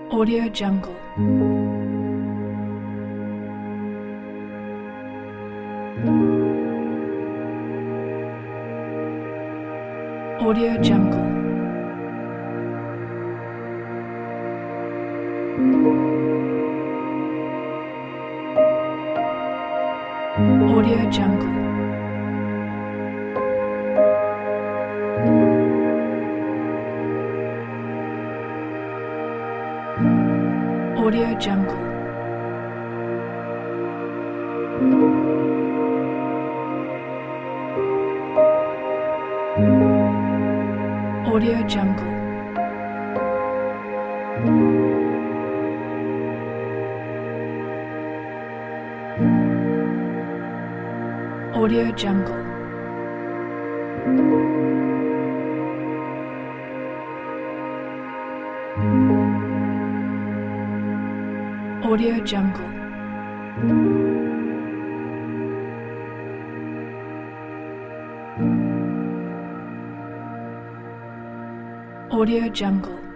Audio Jungle. Audio Jungle. Audio Jungle. Audio Jungle. Audio Jungle. Audio Jungle. Audio Jungle. Audio Jungle.